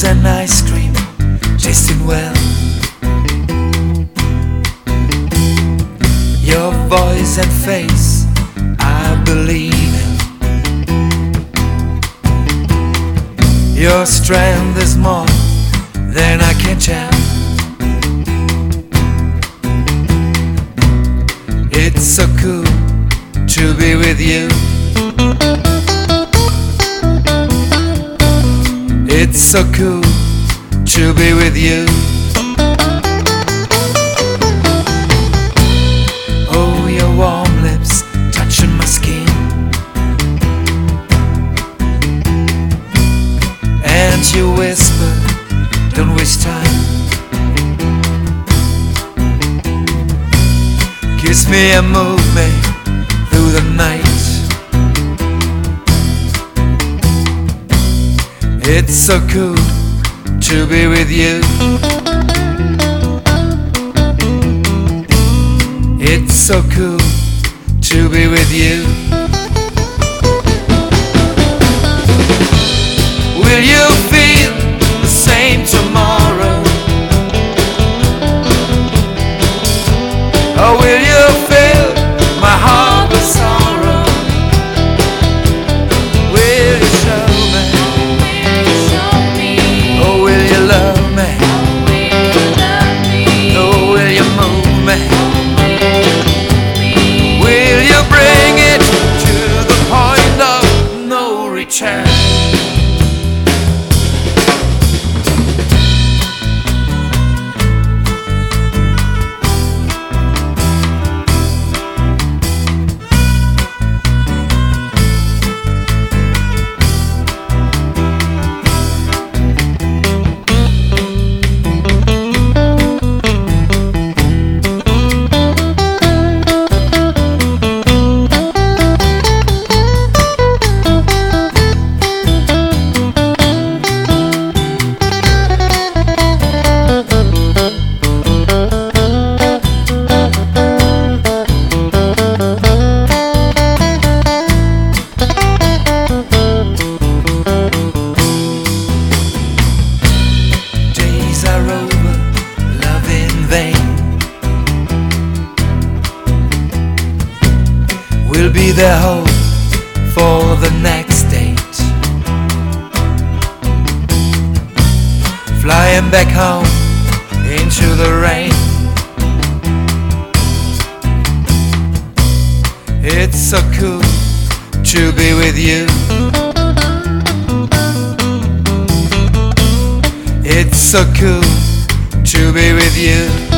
and ice cream, tasting well. Your voice and face, I believe in. Your strength is more than I can tell. It's so cool to be with you. It's so cool to be with you. Oh, your warm lips touching my skin, and you whisper, don't waste time. Kiss me and move me through the night. It's so cool to be with you. It's so cool to be with you. Will you feel the same tomorrow? Or will you fill my heart with sorrow? Will you show me? Or will you love me? Or will you move me? Will you bring it to the point of no return? We'll be their hope for the next date, flying back home into the rain. It's so cool to be with you. It's so cool to be with you.